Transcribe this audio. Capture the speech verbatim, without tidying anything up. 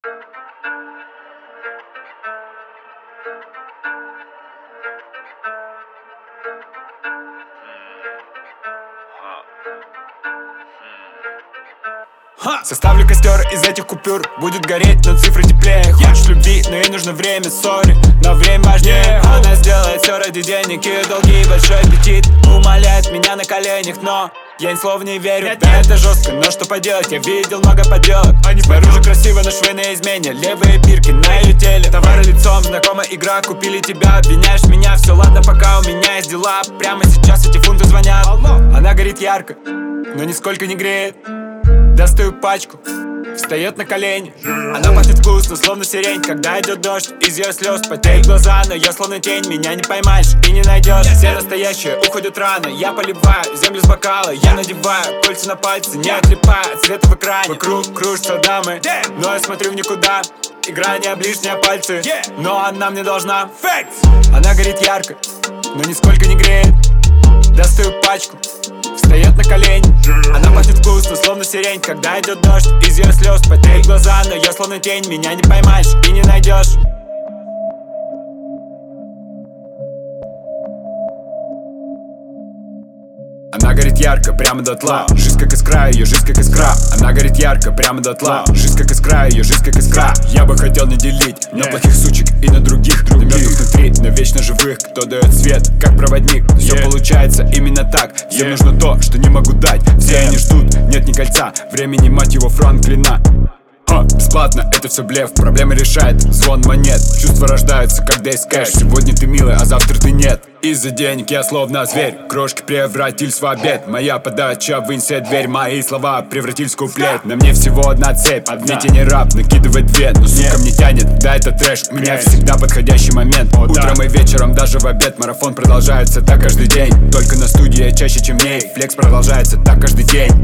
Составлю костер из этих купюр, будет гореть, но цифры теплее. Хочешь любви, но ей нужно время, сори, но время важнее. Она сделает все ради денег и долги, большой аппетит. Умоляет меня на коленях, но я ни слова не верю. Да, это жестко, но что поделать, я видел много подделок. Снаружи красиво, но швы на измене, левые бирки на ее теле. Товары лицом, знакомая игра, купили тебя, обвиняешь меня. Все ладно, пока у меня есть дела. Прямо сейчас эти фунты звонят. Она горит ярко, но нисколько не греет. Достаю пачку, встает на колени. Она пахнет вкусно, словно сирень. Когда идет дождь, из ее слез потеют глаза. Но я словно тень, меня не поймаешь и не найдешь. Все настоящие уходят рано. Я поливаю землю с бокала. Я надеваю кольца на пальцы, не отлипая от света в экране. Вокруг кружатся дамы, но я смотрю в никуда. Игра не об лишние пальцы, но она мне должна. Она горит ярко, но нисколько не греет. Достаю пачку, встает на колени. Она пахнет вкусно, словно сирень. Когда идет дождь, из ее слез потеют глаза. Но я словно тень, меня не поймаешь и не найдешь. Она горит ярко, прямо дотла. Жизнь как искра, ее жизнь как искра. Она горит ярко, прямо дотла. Жизнь как искра, ее жизнь как искра. Я бы хотел не делить на плохих сучек и на других, на мертвых внутри, на вечно живых, кто дает свет, как проводник. Все получается именно так. Всем нужно то, что не могу дать. Все они ждут, нет ни кольца, времени, мать его, Франклина. О, бесплатно, это все блеф, проблемы решает звон монет. Чувства рождаются, когда есть кэш. Сегодня ты милый, а завтра ты нет. Из-за денег я словно зверь, крошки превратились в обед. Моя подача вынесет дверь, мои слова превратились в куплет. На мне всего одна цепь, ведь я не раб, накидывать две. Но сука мне тянет, да это трэш, у меня всегда подходящий момент. Утром и вечером, даже в обед, марафон продолжается так каждый день. Только на студии я чаще, чем в ней, флекс продолжается так каждый день.